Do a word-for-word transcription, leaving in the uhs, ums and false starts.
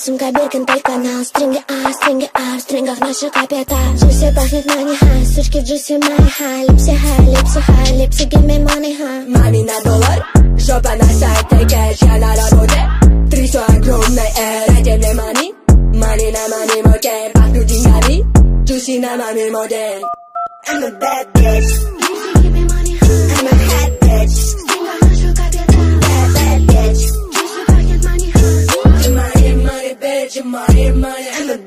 Сумка Биркин, только канал. Стринги А, стринги А, в стрингах наша капета. Джуси пахнет money high, сучки джуси my high. Липси high, липси high, липси give me money high. Money на доллар, жопа на сайте, кэш, я на работе. Трясу огромной эр, дайте мне money. Money на money модель, пахну деньгами. Джуси на маме модель. I'm a bad bitch. Липси give me money high. I'm a hot bitch. В стрингах наша капета. Bad, bad bitch. Джуси пахнет money high. Money, money, bitch, money, money. I'm a